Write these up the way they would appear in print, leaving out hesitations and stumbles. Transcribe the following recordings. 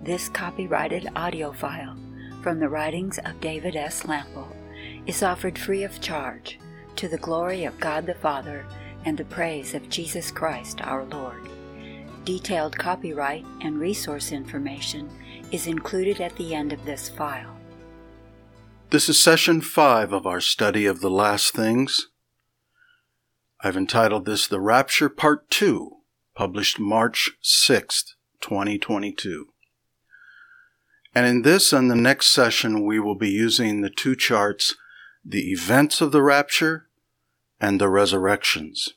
This copyrighted audio file from the writings of David S. Lample is offered free of charge to the glory of God the Father and the praise of Jesus Christ our Lord. Detailed copyright and resource information is included at the end of this file. This is session 5 of our study of the last things. I've entitled this The Rapture Part 2, published March 6th, 2022. And in this and the next session, we will be using the two charts, the events of the rapture and the resurrections.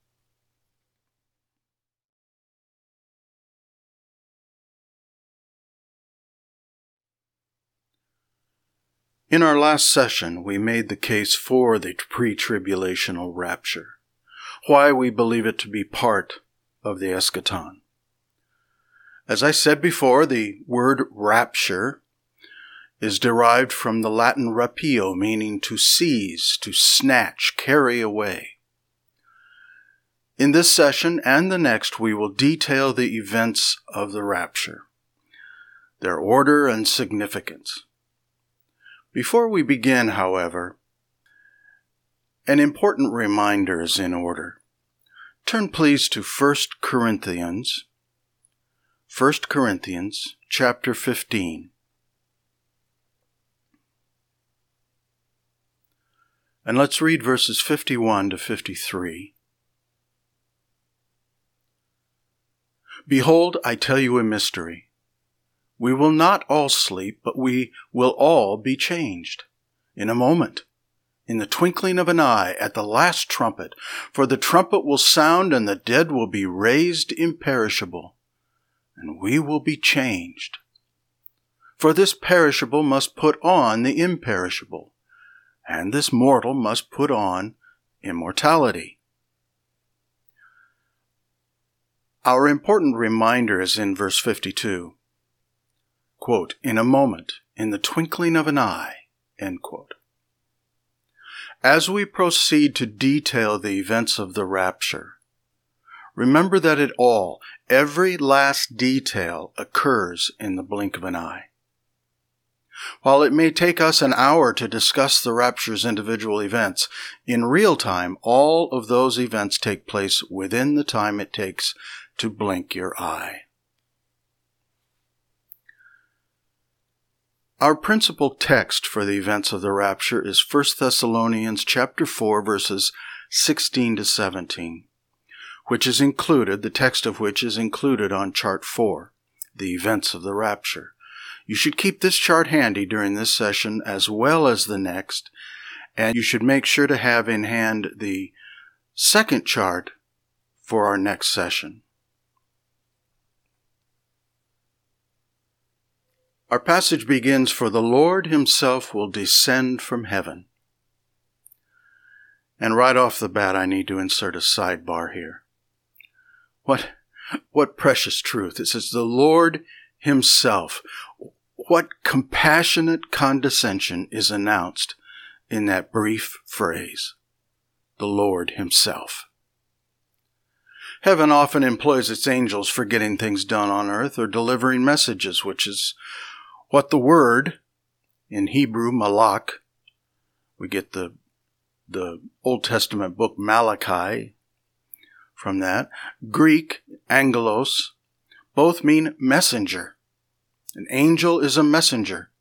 In our last session, we made the case for the pre-tribulational rapture, why we believe it to be part of the eschaton. As I said before, the word rapture is derived from the Latin rapio, meaning to seize, to snatch, carry away. In this session and the next, we will detail the events of the rapture, their order and significance. Before we begin, however, an important reminder is in order. Turn please to 1 Corinthians chapter 15. And let's read verses 51 to 53. Behold, I tell you a mystery. We will not all sleep, but we will all be changed. In a moment, in the twinkling of an eye, at the last trumpet. For the trumpet will sound, and the dead will be raised imperishable, and we will be changed. For this perishable must put on the imperishable, and this mortal must put on immortality. Our important reminder is in verse 52. Quote, in a moment, in the twinkling of an eye, end quote. As we proceed to detail the events of the rapture, remember that every last detail occurs in the blink of an eye. While it may take us an hour to discuss the rapture's individual events, in real time, all of those events take place within the time it takes to blink your eye. Our principal text for the events of the rapture is 1 Thessalonians chapter 4, verses 16 to 17, the text of which is included on chart 4, the events of the rapture. You should keep this chart handy during this session as well as the next, and you should make sure to have in hand the second chart for our next session. Our passage begins, For the Lord himself will descend from heaven. And right off the bat, I need to insert a sidebar here. What precious truth. It says, the Lord himself. What compassionate condescension is announced in that brief phrase. The Lord himself. Heaven often employs its angels for getting things done on earth or delivering messages, which is what the word, in Hebrew, malach, we get the Old Testament book Malachi from that. Greek, angelos, both mean messenger. An angel is a messenger.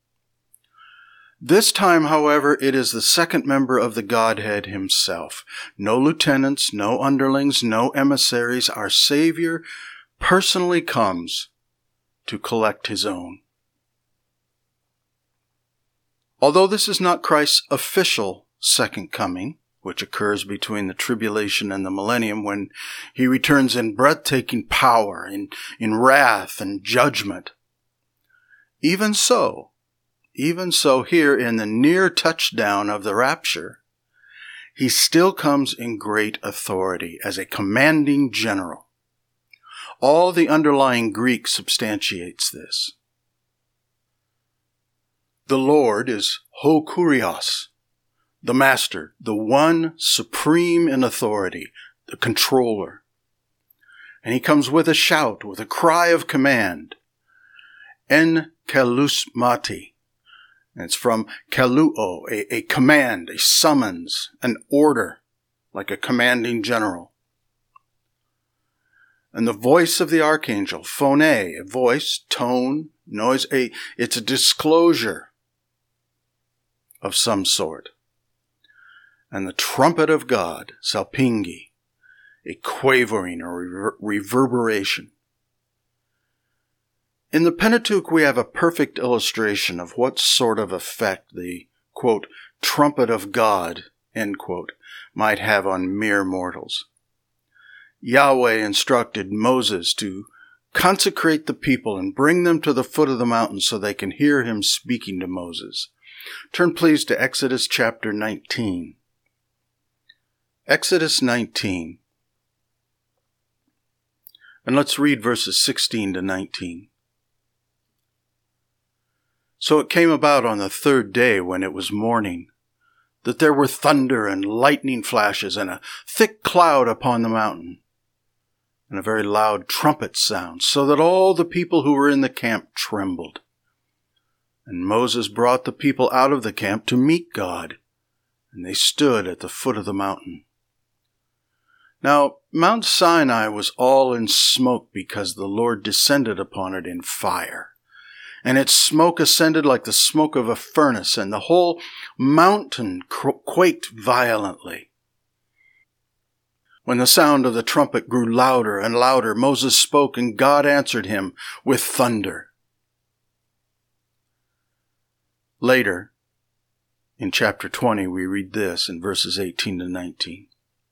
This time, however, it is the second member of the Godhead himself. No lieutenants, no underlings, no emissaries. Our Savior personally comes to collect his own. Although this is not Christ's official second coming, which occurs between the tribulation and the millennium when he returns in breathtaking power, in wrath and judgment, even so here in the near touchdown of the rapture, he still comes in great authority as a commanding general. All the underlying Greek substantiates this. The Lord is ho kurios, the master, the one supreme in authority, the controller. And he comes with a shout, with a cry of command. En kelusmati. And it's from kaluo, a command, a summons, an order, like a commanding general. And the voice of the archangel, phone, a voice, tone, noise, it's a disclosure of some sort. And the trumpet of God, salpingi, a quavering or reverberation. In the Pentateuch, we have a perfect illustration of what sort of effect the, quote, trumpet of God, end quote, might have on mere mortals. Yahweh instructed Moses to consecrate the people and bring them to the foot of the mountain so they can hear him speaking to Moses. Turn please to Exodus chapter 19. Exodus 19. And let's read verses 16 to 19. So it came about on the third day when it was morning, that there were thunder and lightning flashes and a thick cloud upon the mountain, and a very loud trumpet sound, so that all the people who were in the camp trembled. And Moses brought the people out of the camp to meet God, and they stood at the foot of the mountain. Now Mount Sinai was all in smoke because the Lord descended upon it in fire. And its smoke ascended like the smoke of a furnace, and the whole mountain quaked violently. When the sound of the trumpet grew louder and louder, Moses spoke, and God answered him with thunder. Later, in chapter 20, we read this in verses 18 to 19.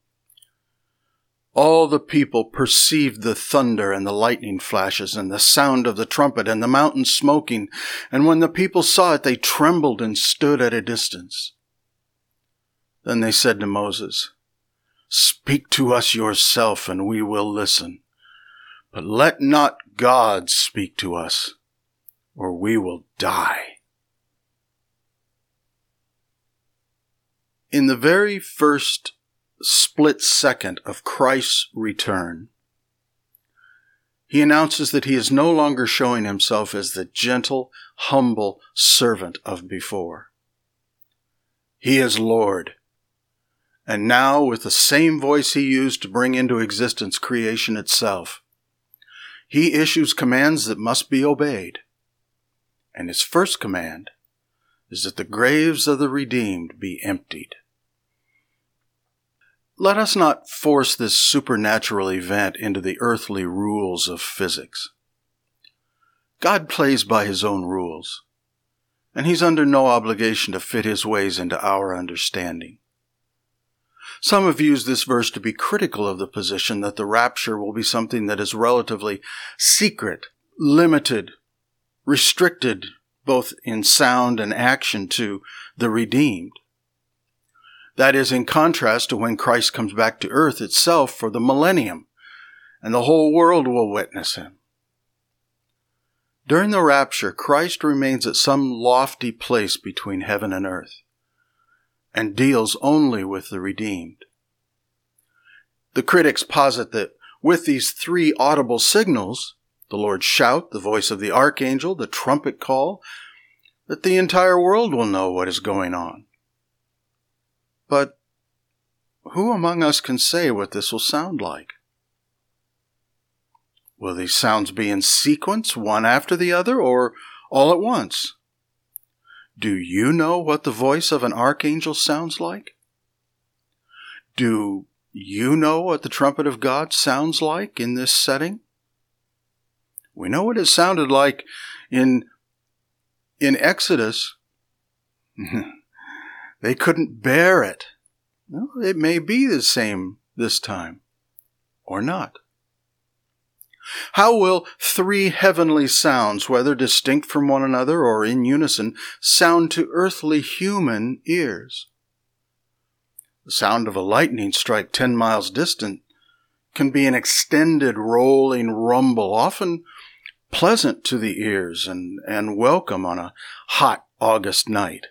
All the people perceived the thunder and the lightning flashes and the sound of the trumpet and the mountain smoking, and when the people saw it, they trembled and stood at a distance. Then they said to Moses, "Speak to us yourself, and we will listen. But let not God speak to us, or we will die." In the very first split second of Christ's return, he announces that he is no longer showing himself as the gentle, humble servant of before. He is Lord. And now, with the same voice he used to bring into existence creation itself, he issues commands that must be obeyed. And his first command is that the graves of the redeemed be emptied. Let us not force this supernatural event into the earthly rules of physics. God plays by his own rules, and he's under no obligation to fit his ways into our understanding. Some have used this verse to be critical of the position that the rapture will be something that is relatively secret, limited, restricted, both in sound and action to the redeemed. That is in contrast to when Christ comes back to earth itself for the millennium, and the whole world will witness him. During the rapture, Christ remains at some lofty place between heaven and earth, and deals only with the redeemed. The critics posit that with these three audible signals, the Lord's shout, the voice of the archangel, the trumpet call, that the entire world will know what is going on. But who among us can say what this will sound like? Will these sounds be in sequence, one after the other, or all at once? Do you know what the voice of an archangel sounds like? Do you know what the trumpet of God sounds like in this setting? We know what it sounded like in Exodus. They couldn't bear it. Well, it may be the same this time, or not. How will three heavenly sounds, whether distinct from one another or in unison, sound to earthly human ears? The sound of a lightning strike 10 miles distant can be an extended rolling rumble, often pleasant to the ears and welcome on a hot August night.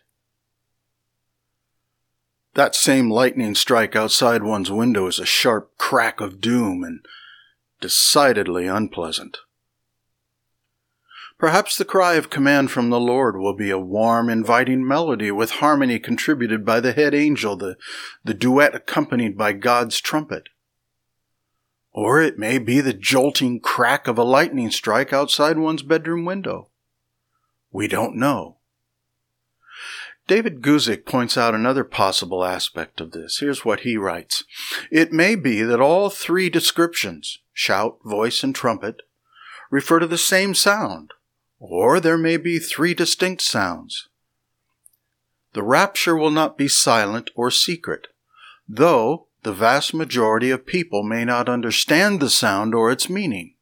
That same lightning strike outside one's window is a sharp crack of doom and decidedly unpleasant. Perhaps the cry of command from the Lord will be a warm, inviting melody with harmony contributed by the head angel, the duet accompanied by God's trumpet. Or it may be the jolting crack of a lightning strike outside one's bedroom window. We don't know. David Guzik points out another possible aspect of this. Here's what he writes. It may be that all three descriptions, shout, voice, and trumpet, refer to the same sound, or there may be three distinct sounds. The rapture will not be silent or secret, though the vast majority of people may not understand the sound or its meaning.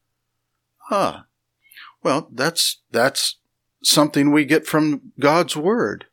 Well, that's something we get from God's Word.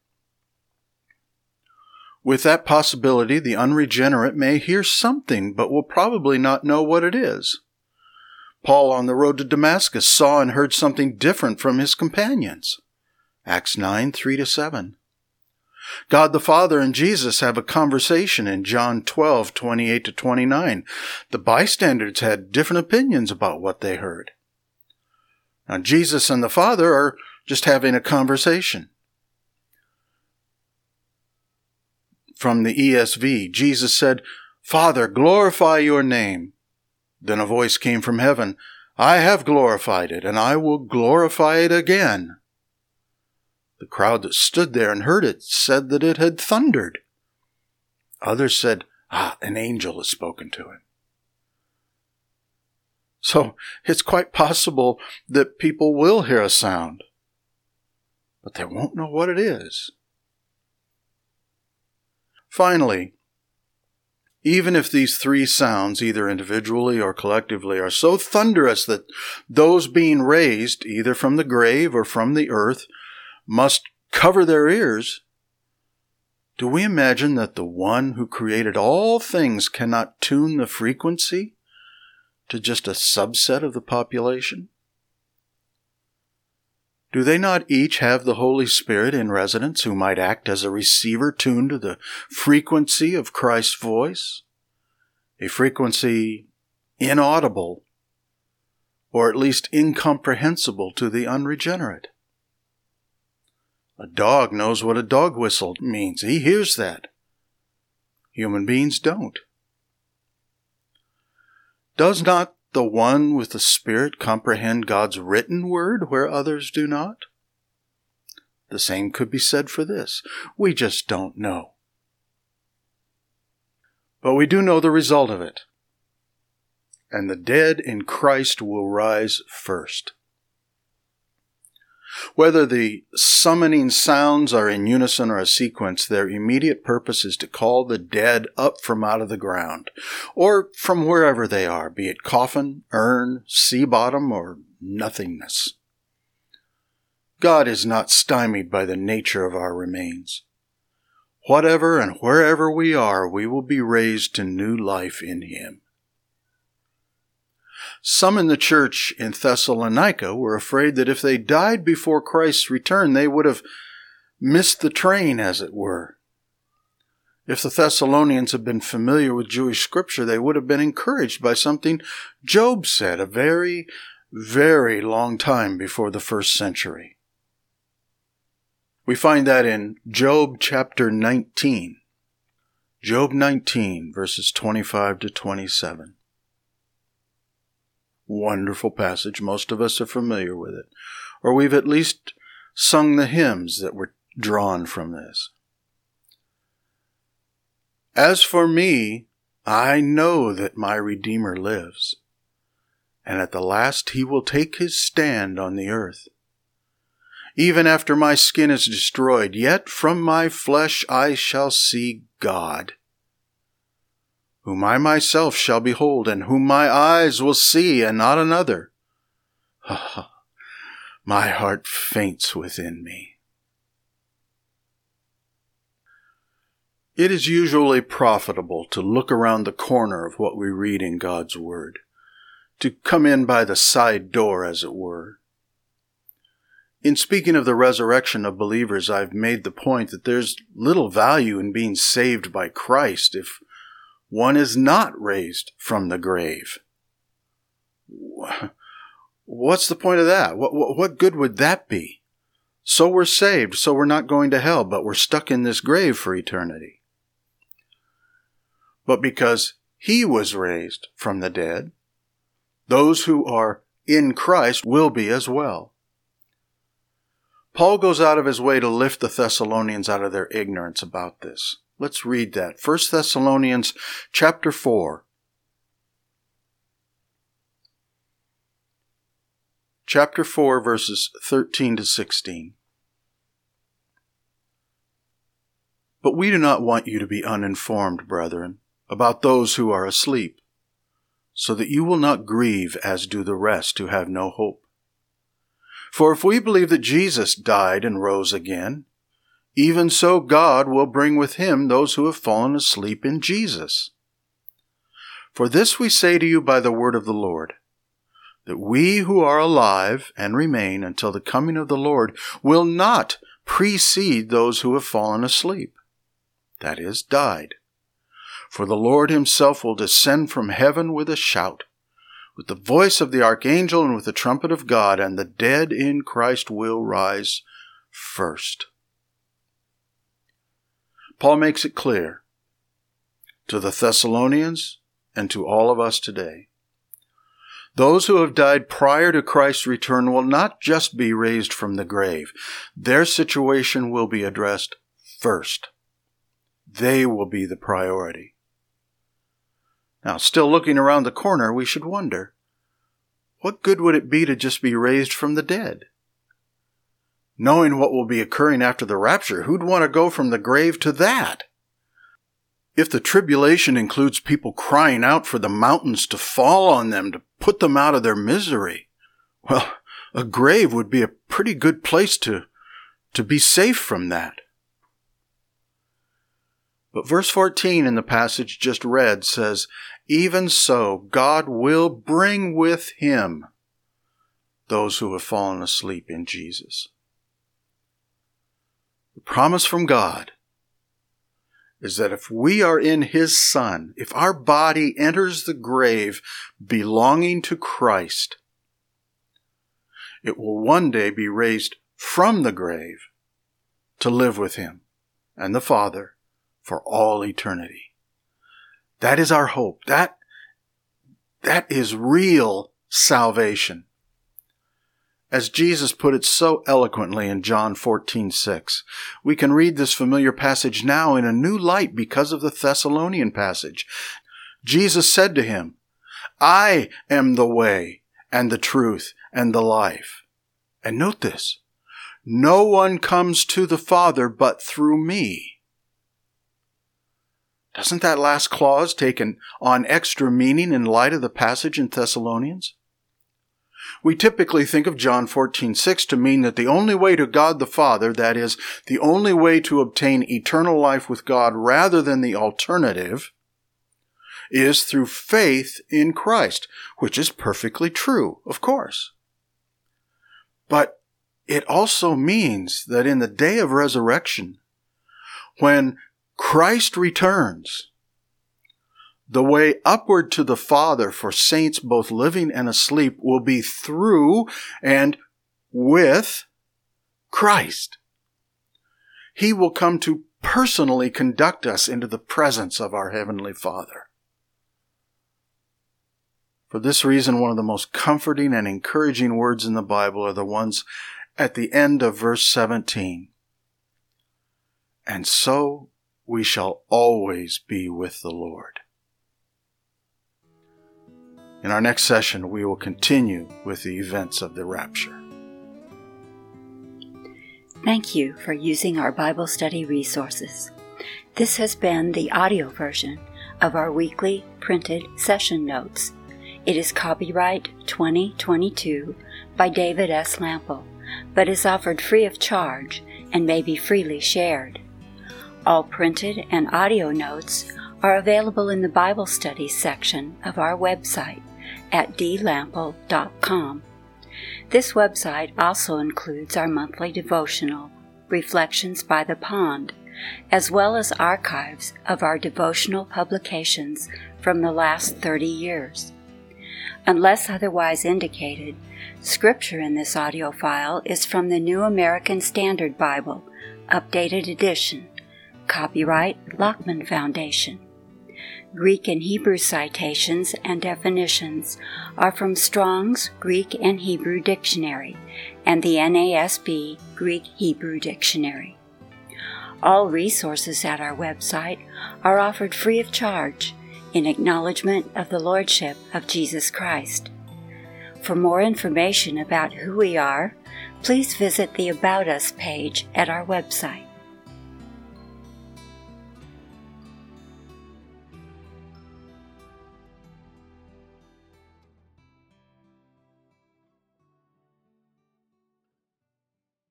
With that possibility, the unregenerate may hear something, but will probably not know what it is. Paul on the road to Damascus saw and heard something different from his companions. Acts 9, 3-7. God the Father and Jesus have a conversation in John 12, 28-29. The bystanders had different opinions about what they heard. Now, Jesus and the Father are just having a conversation. From the ESV, Jesus said, "Father, glorify your name." Then a voice came from heaven, "I have glorified it, and I will glorify it again." The crowd that stood there and heard it said that it had thundered. Others said, an angel has spoken to it. So it's quite possible that people will hear a sound, but they won't know what it is. Finally, even if these three sounds, either individually or collectively, are so thunderous that those being raised, either from the grave or from the earth, must cover their ears, do we imagine that the one who created all things cannot tune the frequency to just a subset of the population? Do they not each have the Holy Spirit in residence who might act as a receiver tuned to the frequency of Christ's voice? A frequency inaudible, or at least incomprehensible to the unregenerate. A dog knows what a dog whistle means. He hears that. Human beings don't. Does not the one with the Spirit comprehend God's written word where others do not? The same could be said for this. We just don't know. But we do know the result of it. And the dead in Christ will rise first. Whether the summoning sounds are in unison or a sequence, their immediate purpose is to call the dead up from out of the ground, or from wherever they are, be it coffin, urn, sea bottom, or nothingness. God is not stymied by the nature of our remains. Whatever and wherever we are, we will be raised to new life in Him. Some in the church in Thessalonica were afraid that if they died before Christ's return, they would have missed the train, as it were. If the Thessalonians had been familiar with Jewish scripture, they would have been encouraged by something Job said a very, very long time before the 1st century. We find that in Job chapter 19. Job 19, verses 25-27. Wonderful passage. Most of us are familiar with it, or we've at least sung the hymns that were drawn from this. As for me, I know that my Redeemer lives, and at the last He will take His stand on the earth. Even after my skin is destroyed, yet from my flesh I shall see God, whom I myself shall behold, and whom my eyes will see, and not another. My heart faints within me. It is usually profitable to look around the corner of what we read in God's Word, to come in by the side door, as it were. In speaking of the resurrection of believers, I've made the point that there's little value in being saved by Christ if one is not raised from the grave. what's the point of that? What good would that be? So we're saved, so we're not going to hell, but we're stuck in this grave for eternity. But because he was raised from the dead, those who are in Christ will be as well. Paul goes out of his way to lift the Thessalonians out of their ignorance about this. Let's read that. 1 Thessalonians chapter 4. Chapter 4, verses 13 to 16. But we do not want you to be uninformed, brethren, about those who are asleep, so that you will not grieve as do the rest who have no hope. For if we believe that Jesus died and rose again, even so God will bring with him those who have fallen asleep in Jesus. For this we say to you by the word of the Lord, that we who are alive and remain until the coming of the Lord will not precede those who have fallen asleep, that is, died. For the Lord himself will descend from heaven with a shout, with the voice of the archangel and with the trumpet of God, and the dead in Christ will rise first. Paul makes it clear to the Thessalonians and to all of us today. Those who have died prior to Christ's return will not just be raised from the grave. Their situation will be addressed first. They will be the priority. Now, still looking around the corner, we should wonder, what good would it be to just be raised from the dead? Knowing what will be occurring after the rapture, who'd want to go from the grave to that? If the tribulation includes people crying out for the mountains to fall on them to put them out of their misery, well, a grave would be a pretty good place to be safe from that. But verse 14 in the passage just read says, even so, God will bring with him those who have fallen asleep in Jesus. The promise from God is that if we are in his Son, if our body enters the grave belonging to Christ, it will one day be raised from the grave to live with him and the Father for all eternity. That is our hope. That is real salvation. As Jesus put it so eloquently in John 14:6, we can read this familiar passage now in a new light because of the Thessalonian passage. Jesus said to him, I am the way and the truth and the life. And note this, no one comes to the Father but through me. Doesn't that last clause take on extra meaning in light of the passage in Thessalonians? We typically think of John 14:6 to mean that the only way to God the Father, that is, the only way to obtain eternal life with God rather than the alternative, is through faith in Christ, which is perfectly true, of course. But it also means that in the day of resurrection, when Christ returns, the way upward to the Father for saints both living and asleep will be through and with Christ. He will come to personally conduct us into the presence of our Heavenly Father. For this reason, one of the most comforting and encouraging words in the Bible are the ones at the end of verse 17. And so we shall always be with the Lord. In our next session, we will continue with the events of the rapture. Thank you for using our Bible study resources. This has been the audio version of our weekly printed session notes. It is copyright 2022 by David S. Lample, but is offered free of charge and may be freely shared. All printed and audio notes are available in the Bible Studies section of our website at dlample.com. This website also includes our monthly devotional, Reflections by the Pond, as well as archives of our devotional publications from the last 30 years. Unless otherwise indicated, scripture in this audio file is from the New American Standard Bible, Updated Edition, copyright Lockman Foundation. Greek and Hebrew citations and definitions are from Strong's Greek and Hebrew Dictionary and the NASB Greek-Hebrew Dictionary. All resources at our website are offered free of charge in acknowledgement of the Lordship of Jesus Christ. For more information about who we are, please visit the About Us page at our website.